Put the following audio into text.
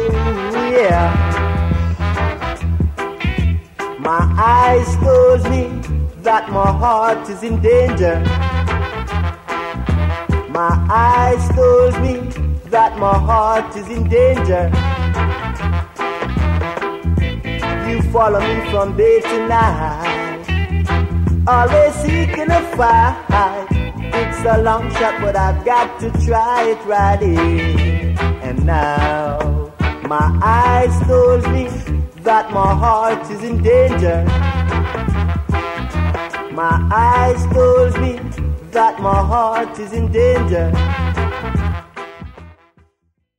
yeah. My eyes told me that my heart is in danger. My eyes told me that my heart is in danger. You follow me from day to night, always seeking a fight. It's a long shot, but I've got to try it right in. And now my eyes told me that my heart is in danger. My eyes told me that my heart is in danger.